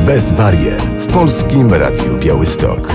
Bez barier w Polskim Radiu Białystok.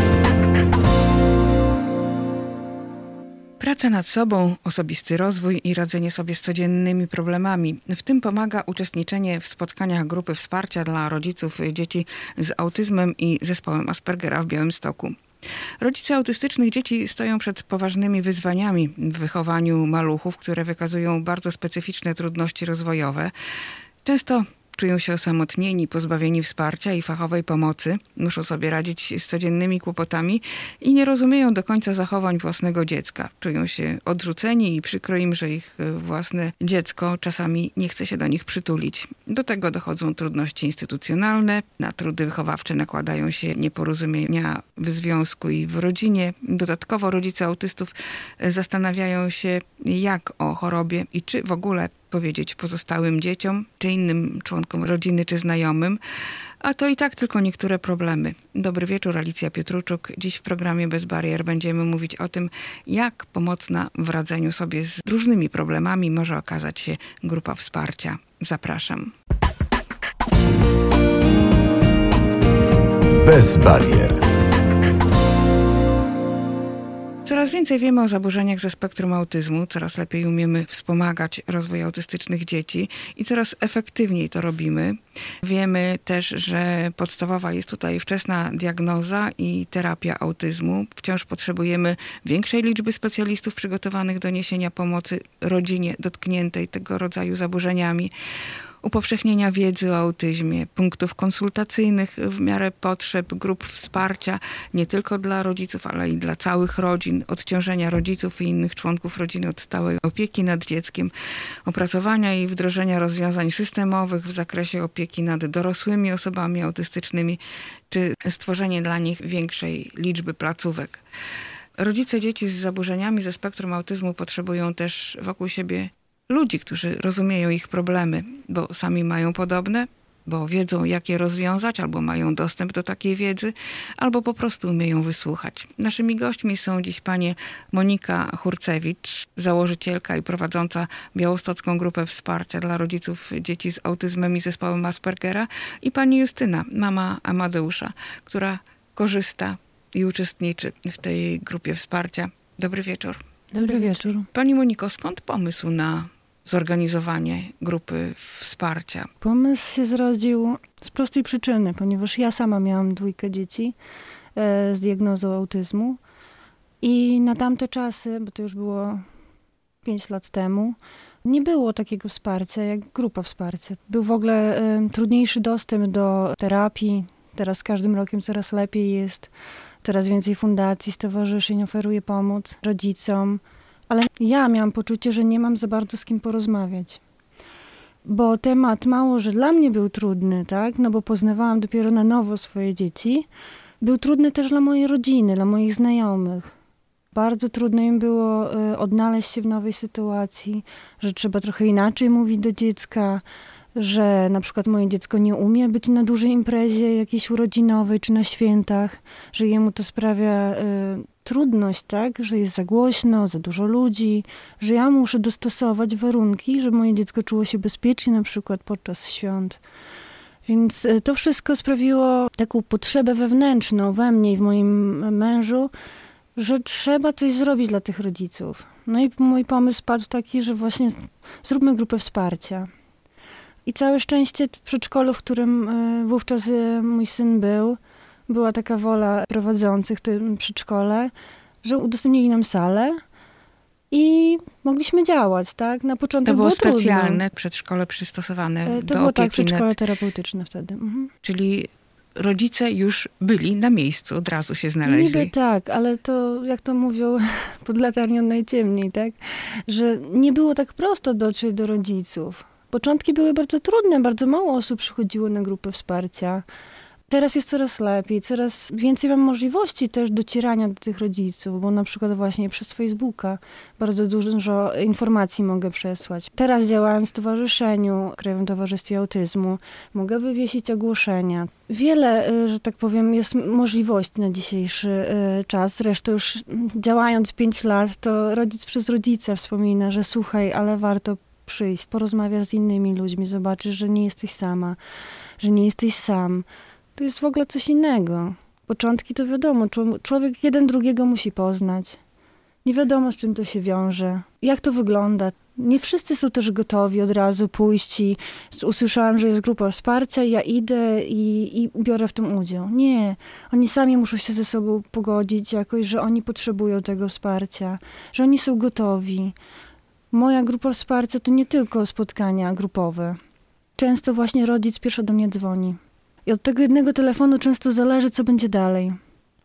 Praca nad sobą, osobisty rozwój i radzenie sobie z codziennymi problemami. W tym pomaga uczestniczenie w spotkaniach grupy wsparcia dla rodziców dzieci z autyzmem i zespołem Aspergera w Białymstoku. Rodzice autystycznych dzieci stoją przed poważnymi wyzwaniami w wychowaniu maluchów, które wykazują bardzo specyficzne trudności rozwojowe. Często czują się osamotnieni, pozbawieni wsparcia i fachowej pomocy, muszą sobie radzić z codziennymi kłopotami i nie rozumieją do końca zachowań własnego dziecka. Czują się odrzuceni i przykro im, że ich własne dziecko czasami nie chce się do nich przytulić. Do tego dochodzą trudności instytucjonalne, na trudy wychowawcze nakładają się nieporozumienia w związku i w rodzinie. Dodatkowo rodzice autystów zastanawiają się, jak o chorobie i czy w ogóle powiedzieć pozostałym dzieciom, czy innym członkom rodziny, czy znajomym, a to i tak tylko niektóre problemy. Dobry wieczór, Alicja Piotruczuk. Dziś w programie Bez Barier będziemy mówić o tym, jak pomocna w radzeniu sobie z różnymi problemami może okazać się grupa wsparcia. Zapraszam. Bez barier. Coraz więcej wiemy o zaburzeniach ze spektrum autyzmu, coraz lepiej umiemy wspomagać rozwój autystycznych dzieci i coraz efektywniej to robimy. Wiemy też, że podstawowa jest tutaj wczesna diagnoza i terapia autyzmu. Wciąż potrzebujemy większej liczby specjalistów przygotowanych do niesienia pomocy rodzinie dotkniętej tego rodzaju zaburzeniami, upowszechnienia wiedzy o autyzmie, punktów konsultacyjnych w miarę potrzeb, grup wsparcia nie tylko dla rodziców, ale i dla całych rodzin, odciążenia rodziców i innych członków rodziny od stałej opieki nad dzieckiem, opracowania i wdrożenia rozwiązań systemowych w zakresie opieki nad dorosłymi osobami autystycznymi, czy stworzenie dla nich większej liczby placówek. Rodzice dzieci z zaburzeniami ze spektrum autyzmu potrzebują też wokół siebie ludzi, którzy rozumieją ich problemy, bo sami mają podobne, bo wiedzą, jak je rozwiązać, albo mają dostęp do takiej wiedzy, albo po prostu umieją wysłuchać. Naszymi gośćmi są dziś panie Monika Hurcewicz, założycielka i prowadząca Białostocką Grupę Wsparcia dla rodziców dzieci z autyzmem i zespołem Aspergera, i pani Justyna, mama Amadeusza, która korzysta i uczestniczy w tej grupie wsparcia. Dobry wieczór. Dobry wieczór. Pani Moniko, skąd pomysł na zorganizowanie grupy wsparcia? Pomysł się zrodził z prostej przyczyny, ponieważ ja sama miałam 2 dzieci z diagnozą autyzmu i na tamte czasy, bo to już było 5 lat temu, nie było takiego wsparcia jak grupa wsparcia. Był w ogóle trudniejszy dostęp do terapii. Teraz z każdym rokiem coraz lepiej jest. Coraz więcej fundacji, stowarzyszeń oferuje pomoc rodzicom, ale ja miałam poczucie, że nie mam za bardzo z kim porozmawiać. Bo temat mało, że dla mnie był trudny, tak? No bo poznawałam dopiero na nowo swoje dzieci. Był trudny też dla mojej rodziny, dla moich znajomych. Bardzo trudno im było odnaleźć się w nowej sytuacji, że trzeba trochę inaczej mówić do dziecka, że na przykład moje dziecko nie umie być na dużej imprezie jakiejś urodzinowej czy na świętach, że jemu to sprawia trudność, tak, że jest za głośno, za dużo ludzi, że ja muszę dostosować warunki, żeby moje dziecko czuło się bezpiecznie na przykład podczas świąt. Więc to wszystko sprawiło taką potrzebę wewnętrzną we mnie i w moim mężu, że trzeba coś zrobić dla tych rodziców. No i mój pomysł padł taki, że właśnie zróbmy grupę wsparcia. I całe szczęście w przedszkolu, w którym wówczas mój syn był, była taka wola prowadzących w tym przedszkole, że udostępnili nam salę i mogliśmy działać, tak? Na początku to było specjalne trudno. Przedszkole przystosowane do to było opieki przedszkole terapeutyczne wtedy. Mhm. Czyli rodzice już byli na miejscu, od razu się znaleźli. Niby tak, ale to, jak to mówią, pod latarnią najciemniej, tak? Że nie było tak prosto dotrzeć do rodziców. Początki były bardzo trudne, bardzo mało osób przychodziło na grupę wsparcia. Teraz jest coraz lepiej, coraz więcej mam możliwości też docierania do tych rodziców, bo na przykład właśnie przez Facebooka bardzo dużo informacji mogę przesłać. Teraz działając w stowarzyszeniu, Krajowym Towarzystwie Autyzmu, mogę wywiesić ogłoszenia. Wiele, że tak powiem, jest możliwości na dzisiejszy czas. Zresztą już działając 5 lat, to rodzic przez rodzica wspomina, że słuchaj, ale warto przyjść, porozmawiasz z innymi ludźmi, zobaczysz, że nie jesteś sama, że nie jesteś sam. to jest w ogóle coś innego. Początki to wiadomo, człowiek jeden drugiego musi poznać. Nie wiadomo, z czym to się wiąże, jak to wygląda. Nie wszyscy są też gotowi od razu pójść i usłyszałam, że jest grupa wsparcia, ja idę i biorę w tym udział. Nie, oni sami muszą się ze sobą pogodzić jakoś, że oni potrzebują tego wsparcia, że oni są gotowi. Moja grupa wsparcia to nie tylko spotkania grupowe. Często właśnie rodzic pierwszy do mnie dzwoni. I od tego jednego telefonu często zależy, co będzie dalej.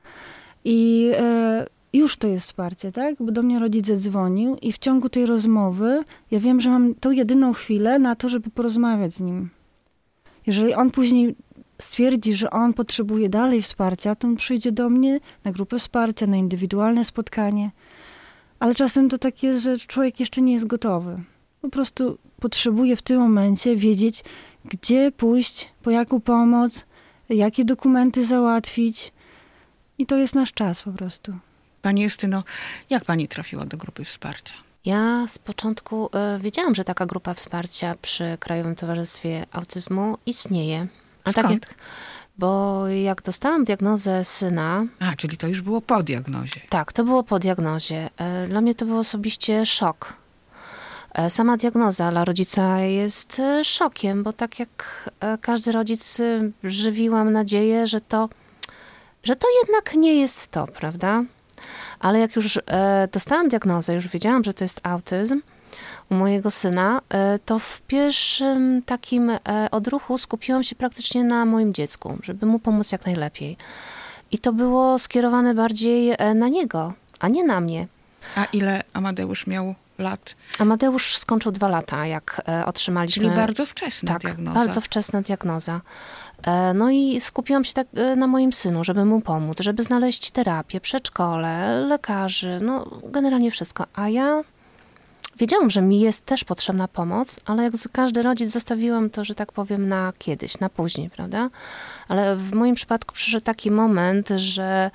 I już to jest wsparcie, tak? Bo do mnie rodzic zadzwonił i w ciągu tej rozmowy ja wiem, że mam tą jedyną chwilę na to, żeby porozmawiać z nim. Jeżeli on później stwierdzi, że on potrzebuje dalej wsparcia, to on przyjdzie do mnie na grupę wsparcia, na indywidualne spotkanie. Ale czasem to tak jest, że człowiek jeszcze nie jest gotowy. Po prostu potrzebuje w tym momencie wiedzieć, gdzie pójść, po jaką pomoc, jakie dokumenty załatwić. I to jest nasz czas po prostu. Pani Justyno, jak pani trafiła do grupy wsparcia? Ja z początku wiedziałam, że taka grupa wsparcia przy Krajowym Towarzystwie Autyzmu istnieje. A Skąd? Bo jak dostałam diagnozę syna... Czyli to już było po diagnozie. Tak, to było po diagnozie. Dla mnie to był osobiście szok. Sama diagnoza dla rodzica jest szokiem, bo tak jak każdy rodzic żywiłam nadzieję, że to jednak nie jest to, prawda? Ale jak już dostałam diagnozę, już wiedziałam, że to jest autyzm u mojego syna, to w pierwszym takim odruchu skupiłam się praktycznie na moim dziecku, żeby mu pomóc jak najlepiej. I to było skierowane bardziej na niego, a nie na mnie. A ile Amadeusz miał lat? Amadeusz skończył 2 lata, jak otrzymaliśmy... Czyli bardzo wczesna diagnoza. Bardzo wczesna diagnoza. No i skupiłam się tak na moim synu, żeby mu pomóc, żeby znaleźć terapię, przedszkole, lekarzy, no generalnie wszystko. A ja wiedziałam, że mi jest też potrzebna pomoc, ale jak każdy rodzic zostawiłam to, że tak powiem, na kiedyś, na później, prawda? Ale w moim przypadku przyszedł taki moment, że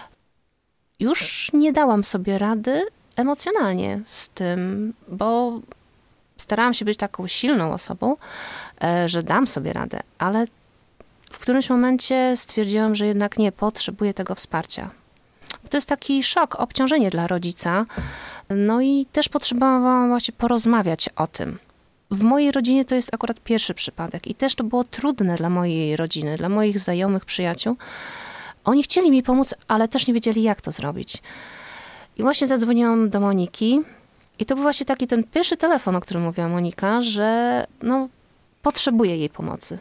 już nie dałam sobie rady emocjonalnie z tym, bo starałam się być taką silną osobą, że dam sobie radę, ale w którymś momencie stwierdziłam, że jednak nie, potrzebuję tego wsparcia. To jest taki szok, obciążenie dla rodzica. No i też potrzebowałam właśnie porozmawiać o tym. W mojej rodzinie to jest akurat pierwszy przypadek i też to było trudne dla mojej rodziny, dla moich znajomych, przyjaciół. Oni chcieli mi pomóc, ale też nie wiedzieli, jak to zrobić. I właśnie zadzwoniłam do Moniki i to był właśnie taki ten pierwszy telefon, o którym mówiła Monika, że potrzebuję jej pomocy.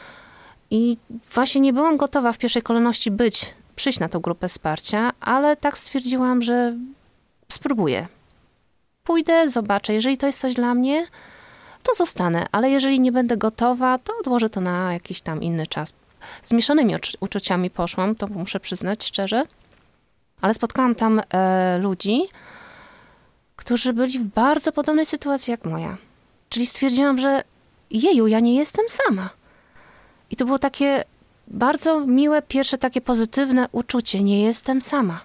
I właśnie nie byłam gotowa w pierwszej kolejności przyjść na tą grupę wsparcia, ale tak stwierdziłam, że spróbuję. Pójdę, zobaczę. Jeżeli to jest coś dla mnie, to zostanę, ale jeżeli nie będę gotowa, to odłożę to na jakiś tam inny czas. Z mieszanymi uczuciami poszłam, to muszę przyznać szczerze, ale spotkałam tam ludzi, którzy byli w bardzo podobnej sytuacji jak moja. Czyli stwierdziłam, że ja nie jestem sama. I to było takie bardzo miłe, pierwsze takie pozytywne uczucie. Nie jestem sama.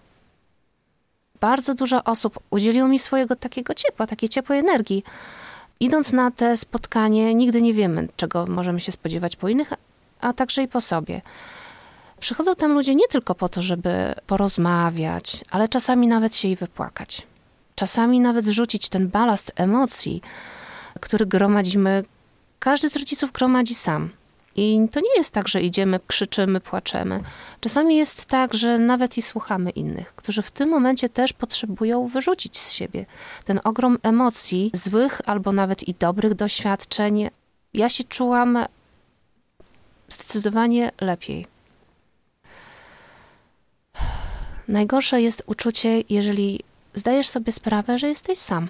Bardzo dużo osób udzieliło mi swojego takiego ciepła, takiej ciepłej energii. Idąc na te spotkanie, nigdy nie wiemy, czego możemy się spodziewać po innych, a także i po sobie. Przychodzą tam ludzie nie tylko po to, żeby porozmawiać, ale czasami nawet się i wypłakać. Czasami nawet rzucić ten balast emocji, który gromadzimy. Każdy z rodziców gromadzi sam. I to nie jest tak, że idziemy, krzyczymy, płaczemy. Czasami jest tak, że nawet i słuchamy innych, którzy w tym momencie też potrzebują wyrzucić z siebie ten ogrom emocji, złych albo nawet i dobrych doświadczeń. Ja się czułam zdecydowanie lepiej. Najgorsze jest uczucie, jeżeli zdajesz sobie sprawę, że jesteś sam.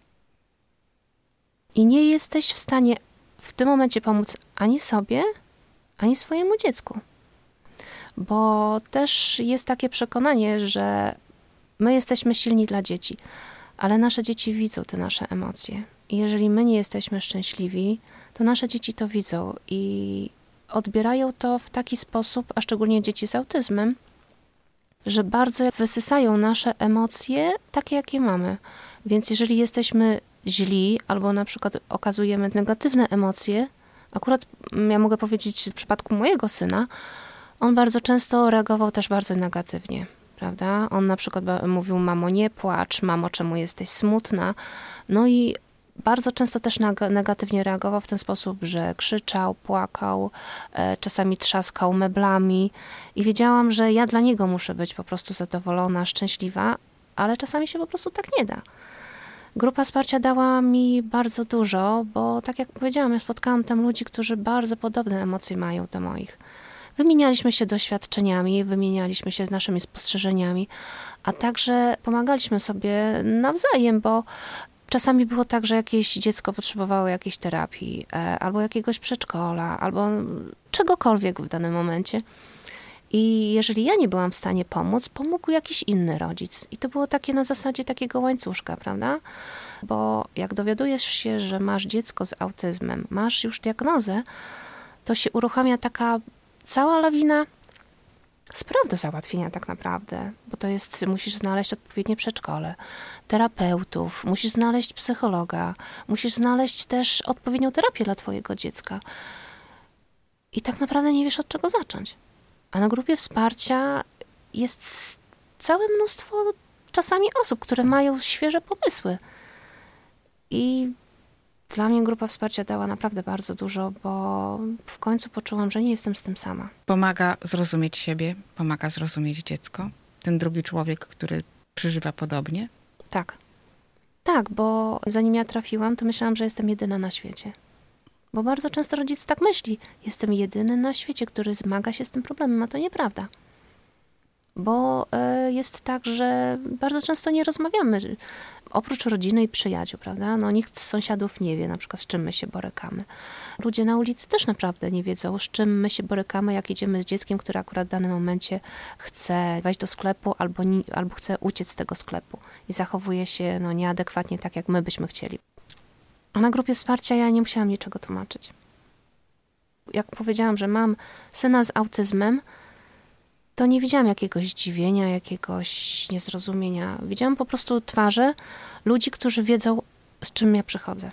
I nie jesteś w stanie w tym momencie pomóc ani sobie, ani swojemu dziecku. Bo też jest takie przekonanie, że my jesteśmy silni dla dzieci, ale nasze dzieci widzą te nasze emocje. I jeżeli my nie jesteśmy szczęśliwi, to nasze dzieci to widzą i odbierają to w taki sposób, a szczególnie dzieci z autyzmem, że bardzo wysysają nasze emocje takie, jakie mamy. Więc jeżeli jesteśmy źli albo na przykład okazujemy negatywne emocje, akurat ja mogę powiedzieć w przypadku mojego syna, On bardzo często reagował też bardzo negatywnie, prawda? On na przykład mówił: mamo, nie płacz, mamo, czemu jesteś smutna? No i bardzo często też negatywnie reagował w ten sposób, że krzyczał, płakał, czasami trzaskał meblami i wiedziałam, że ja dla niego muszę być po prostu zadowolona, szczęśliwa, ale czasami się po prostu tak nie da. Grupa wsparcia dała mi bardzo dużo, bo tak jak powiedziałam, ja spotkałam tam ludzi, którzy bardzo podobne emocje mają do moich. Wymienialiśmy się doświadczeniami, wymienialiśmy się naszymi spostrzeżeniami, a także pomagaliśmy sobie nawzajem, bo czasami było tak, że jakieś dziecko potrzebowało jakiejś terapii, albo jakiegoś przedszkola, albo czegokolwiek w danym momencie. I jeżeli ja nie byłam w stanie pomóc, pomógł jakiś inny rodzic. I to było takie na zasadzie takiego łańcuszka, prawda? Bo jak dowiadujesz się, że masz dziecko z autyzmem, masz już diagnozę, to się uruchamia taka cała lawina spraw do załatwienia tak naprawdę. Bo to jest, musisz znaleźć odpowiednie przedszkole, terapeutów, musisz znaleźć psychologa, musisz znaleźć też odpowiednią terapię dla twojego dziecka. I tak naprawdę nie wiesz, od czego zacząć. A na grupie wsparcia jest całe mnóstwo czasami osób, które mają świeże pomysły. I dla mnie grupa wsparcia dała naprawdę bardzo dużo, bo w końcu poczułam, że nie jestem z tym sama. Pomaga zrozumieć siebie, pomaga zrozumieć dziecko, ten drugi człowiek, który przeżywa podobnie. Tak. Tak, bo zanim ja trafiłam, to myślałam, że jestem jedyna na świecie. Bo bardzo często rodzic tak myśli. Jestem jedyny na świecie, który zmaga się z tym problemem, a to nieprawda. Bo jest tak, że bardzo często nie rozmawiamy. Oprócz rodziny i przyjaciół, prawda? No nikt z sąsiadów nie wie, na przykład z czym my się borykamy. Ludzie na ulicy też naprawdę nie wiedzą, z czym my się borykamy, jak idziemy z dzieckiem, które akurat w danym momencie chce wejść do sklepu albo chce uciec z tego sklepu i zachowuje się nieadekwatnie tak, jak my byśmy chcieli. A na grupie wsparcia ja nie musiałam niczego tłumaczyć. Jak powiedziałam, że mam syna z autyzmem, to nie widziałam jakiegoś zdziwienia, jakiegoś niezrozumienia. Widziałam po prostu twarze ludzi, którzy wiedzą, z czym ja przychodzę.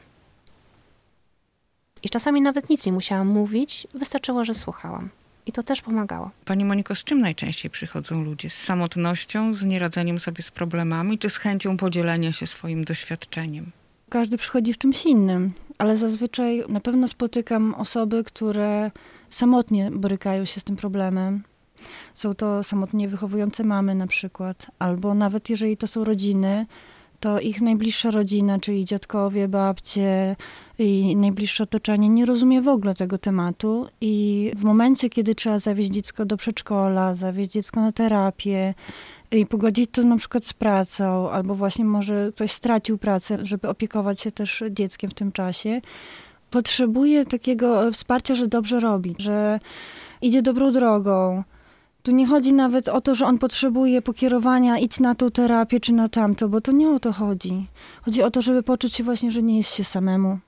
I czasami nawet nic nie musiałam mówić, wystarczyło, że słuchałam. I to też pomagało. Pani Moniko, z czym najczęściej przychodzą ludzie? Z samotnością, z nieradzeniem sobie z problemami, czy z chęcią podzielenia się swoim doświadczeniem? Każdy przychodzi z czymś innym, ale zazwyczaj na pewno spotykam osoby, które samotnie borykają się z tym problemem. Są to samotnie wychowujące mamy na przykład, albo nawet jeżeli to są rodziny, to ich najbliższa rodzina, czyli dziadkowie, babcie i najbliższe otoczenie nie rozumie w ogóle tego tematu i w momencie, kiedy trzeba zawieźć dziecko do przedszkola, zawieźć dziecko na terapię i pogodzić to na przykład z pracą, albo właśnie może ktoś stracił pracę, żeby opiekować się też dzieckiem w tym czasie, potrzebuje takiego wsparcia, że dobrze robi, że idzie dobrą drogą. Tu nie chodzi nawet o to, że on potrzebuje pokierowania, idź na tą terapię czy na tamto, bo to nie o to chodzi. Chodzi o to, żeby poczuć się właśnie, że nie jest się samemu,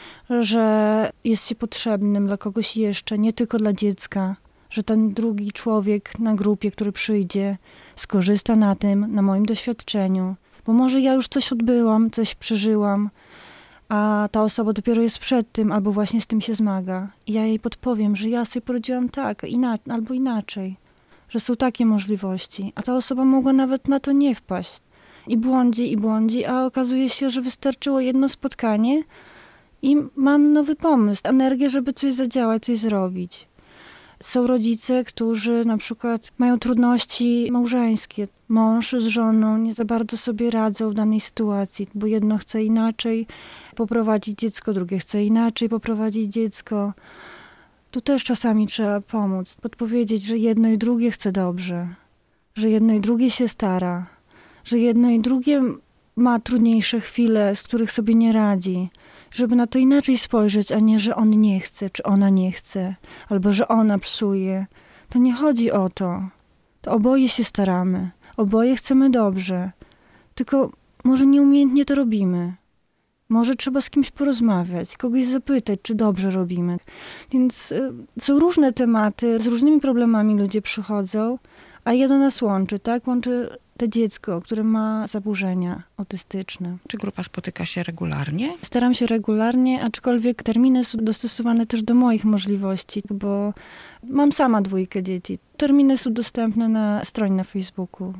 że jest się potrzebnym dla kogoś jeszcze, nie tylko dla dziecka, że ten drugi człowiek na grupie, który przyjdzie, skorzysta na tym, na moim doświadczeniu, bo może ja już coś odbyłam, coś przeżyłam, a ta osoba dopiero jest przed tym, albo właśnie z tym się zmaga. I ja jej podpowiem, że ja sobie poradziłam tak, albo inaczej, że są takie możliwości, a ta osoba mogła nawet na to nie wpaść. I błądzi, a okazuje się, że wystarczyło jedno spotkanie i mam nowy pomysł, energię, żeby coś zadziałać, coś zrobić. Są rodzice, którzy na przykład mają trudności małżeńskie. Mąż z żoną nie za bardzo sobie radzą w danej sytuacji, bo jedno chce inaczej poprowadzić dziecko, drugie chce inaczej poprowadzić dziecko. Tu też czasami trzeba pomóc, podpowiedzieć, że jedno i drugie chce dobrze, że jedno i drugie się stara, że jedno i drugie ma trudniejsze chwile, z których sobie nie radzi, żeby na to inaczej spojrzeć, a nie, że on nie chce, czy ona nie chce, albo że ona psuje. To nie chodzi o to. To oboje się staramy, oboje chcemy dobrze, tylko może nieumiejętnie to robimy. Może trzeba z kimś porozmawiać, kogoś zapytać, czy dobrze robimy. Więc są różne tematy, z różnymi problemami ludzie przychodzą, A jedno nas łączy, tak? Łączy to dziecko, które ma zaburzenia autystyczne. Czy grupa spotyka się regularnie? Staram się regularnie, aczkolwiek terminy są dostosowane też do moich możliwości, bo mam sama 2 dzieci. Terminy są dostępne na stronie na Facebooku.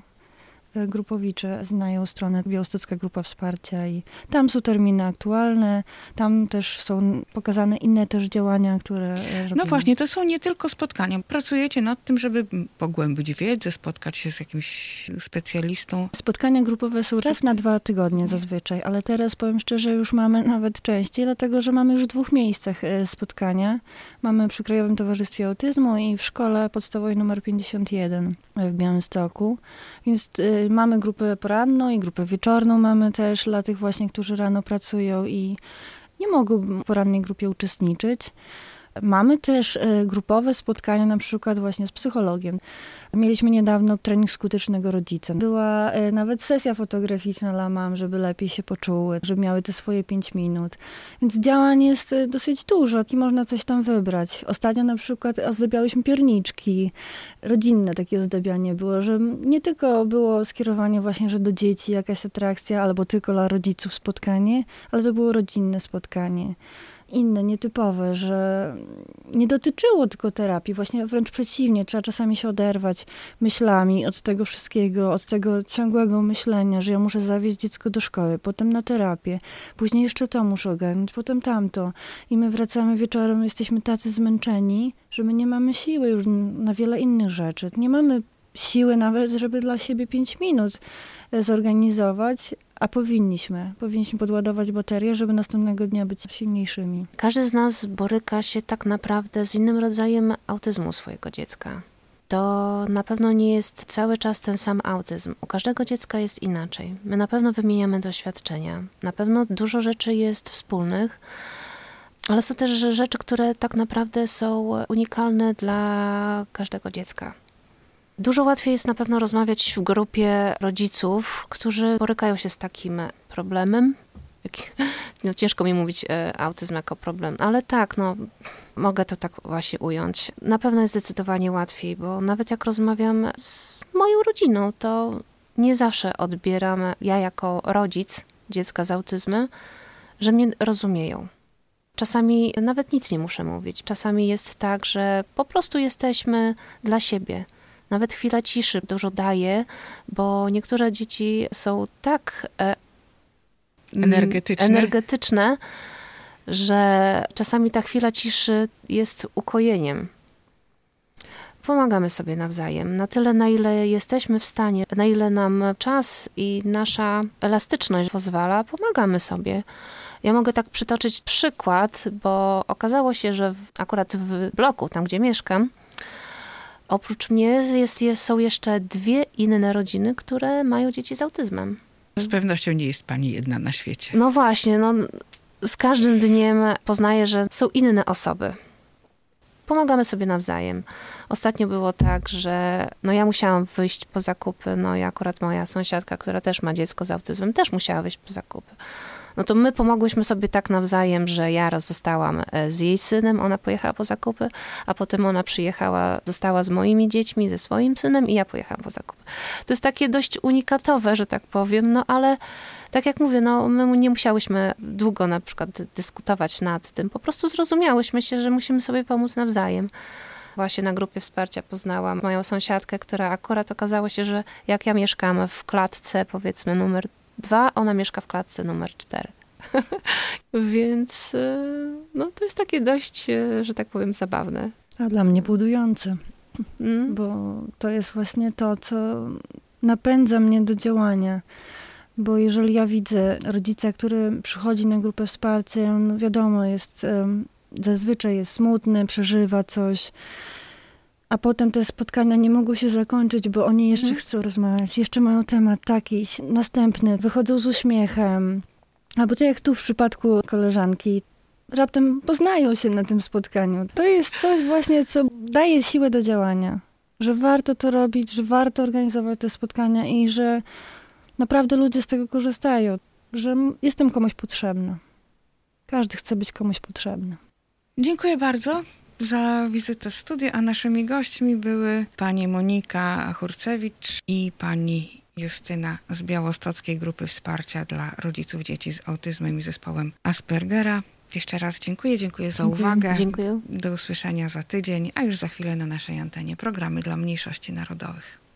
Grupowicze znają stronę Białostocka Grupa Wsparcia i tam są terminy aktualne, tam też są pokazane inne też działania, które robimy. No właśnie, to są nie tylko spotkania. Pracujecie nad tym, żeby pogłębić wiedzę, spotkać się z jakimś specjalistą. Spotkania grupowe są raz na 2 tygodnie zazwyczaj, ale teraz powiem szczerze, już mamy nawet częściej, dlatego że mamy już w 2 miejscach spotkania. Mamy przy Krajowym Towarzystwie Autyzmu i w szkole podstawowej nr 51 w Białymstoku, więc mamy grupę poranną i grupę wieczorną mamy też dla tych właśnie, którzy rano pracują i nie mogą w porannej grupie uczestniczyć. Mamy też grupowe spotkania, na przykład właśnie z psychologiem. Mieliśmy niedawno trening skutecznego rodzica. Była nawet sesja fotograficzna dla mam, żeby lepiej się poczuły, żeby miały te swoje 5 minut. Więc działań jest dosyć dużo i można coś tam wybrać. Ostatnio na przykład ozdabiałyśmy pierniczki. Rodzinne takie ozdabianie było, że nie tylko było skierowanie właśnie, że do dzieci jakaś atrakcja, albo tylko dla rodziców spotkanie, ale to było rodzinne spotkanie. Inne, nietypowe, że nie dotyczyło tylko terapii, właśnie wręcz przeciwnie, trzeba czasami się oderwać myślami od tego wszystkiego, od tego ciągłego myślenia, że ja muszę zawieźć dziecko do szkoły, potem na terapię, później jeszcze to muszę ogarnąć, potem tamto. I my wracamy wieczorem, jesteśmy tacy zmęczeni, że my nie mamy siły już na wiele innych rzeczy. Nie mamy siły nawet, żeby dla siebie 5 minut zorganizować, a powinniśmy podładować baterię, żeby następnego dnia być silniejszymi. Każdy z nas boryka się tak naprawdę z innym rodzajem autyzmu swojego dziecka. To na pewno nie jest cały czas ten sam autyzm. U każdego dziecka jest inaczej. My na pewno wymieniamy doświadczenia. Na pewno dużo rzeczy jest wspólnych, ale są też rzeczy, które tak naprawdę są unikalne dla każdego dziecka. Dużo łatwiej jest na pewno rozmawiać w grupie rodziców, którzy borykają się z takim problemem. No, ciężko mi mówić autyzm jako problem, ale tak, no, mogę to tak właśnie ująć. Na pewno jest zdecydowanie łatwiej, bo nawet jak rozmawiam z moją rodziną, to nie zawsze odbieram, ja jako rodzic dziecka z autyzmem, że mnie rozumieją. Czasami nawet nic nie muszę mówić. Czasami jest tak, że po prostu jesteśmy dla siebie. Nawet chwila ciszy dużo daje, bo niektóre dzieci są tak energetyczne, że czasami ta chwila ciszy jest ukojeniem. Pomagamy sobie nawzajem. Na tyle, na ile jesteśmy w stanie, na ile nam czas i nasza elastyczność pozwala, pomagamy sobie. Ja mogę tak przytoczyć przykład, bo okazało się, że akurat w bloku, tam gdzie mieszkam, oprócz mnie są jeszcze 2 inne rodziny, które mają dzieci z autyzmem. Z pewnością nie jest pani jedna na świecie. No właśnie, no, z każdym dniem poznaję, że są inne osoby. Pomagamy sobie nawzajem. Ostatnio było tak, że no ja musiałam wyjść po zakupy, no i akurat moja sąsiadka, która też ma dziecko z autyzmem, też musiała wyjść po zakupy. No to my pomogłyśmy sobie tak nawzajem, że ja zostałam z jej synem, ona pojechała po zakupy, a potem ona przyjechała, została z moimi dziećmi, ze swoim synem i ja pojechałam po zakupy. To jest takie dość unikatowe, że tak powiem, no ale tak jak mówię, no my nie musiałyśmy długo na przykład dyskutować nad tym, po prostu zrozumiałyśmy się, że musimy sobie pomóc nawzajem. Właśnie na grupie wsparcia poznałam moją sąsiadkę, która akurat okazało się, że jak ja mieszkam w klatce, powiedzmy numer 2, ona mieszka w klatce numer 4. Więc no, to jest takie dość, że tak powiem, zabawne. A dla mnie budujące, bo to jest właśnie to, co napędza mnie do działania. Bo jeżeli ja widzę rodzica, który przychodzi na grupę wsparcia, on wiadomo, zazwyczaj jest smutny, przeżywa coś, a potem te spotkania nie mogą się zakończyć, bo oni jeszcze chcą rozmawiać, jeszcze mają temat taki, następny, wychodzą z uśmiechem. Albo tak jak tu w przypadku koleżanki, raptem poznają się na tym spotkaniu. To jest coś właśnie, co daje siłę do działania. Że warto to robić, że warto organizować te spotkania i że naprawdę ludzie z tego korzystają. Że jestem komuś potrzebna. Każdy chce być komuś potrzebny. Dziękuję bardzo. za wizytę w studiu, a naszymi gośćmi były pani Monika Hurcewicz i pani Justyna z Białostockiej Grupy Wsparcia dla Rodziców Dzieci z Autyzmem i Zespołem Aspergera. Jeszcze raz dziękuję za uwagę. Dziękuję. Do usłyszenia za tydzień, a już za chwilę na naszej antenie programy dla mniejszości narodowych.